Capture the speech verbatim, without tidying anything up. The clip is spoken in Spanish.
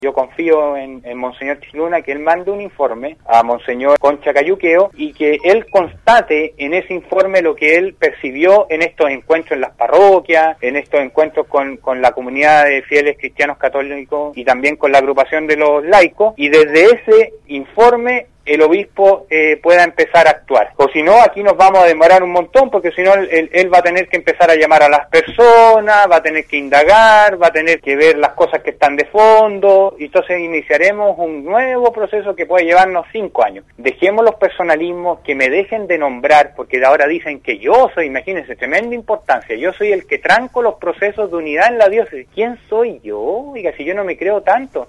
Yo confío en, en Monseñor Chiluna que él mande un informe a Monseñor Concha Cayuqueo y que él constate en ese informe lo que él percibió en estos encuentros en las parroquias, en estos encuentros con, con la comunidad de fieles cristianos católicos y también con la agrupación de los laicos, y desde ese informe el obispo eh, pueda empezar a actuar. O si no, aquí nos vamos a demorar un montón, porque si no, él, él va a tener que empezar a llamar a las personas, va a tener que indagar, va a tener que ver las cosas que están de fondo, y entonces iniciaremos un nuevo proceso que puede llevarnos cinco años. Dejemos los personalismos, que me dejen de nombrar, porque de ahora dicen que yo soy, imagínense, tremenda importancia, yo soy el que tranco los procesos de unidad en la diócesis. ¿Quién soy yo? Oiga, si yo no me creo tanto.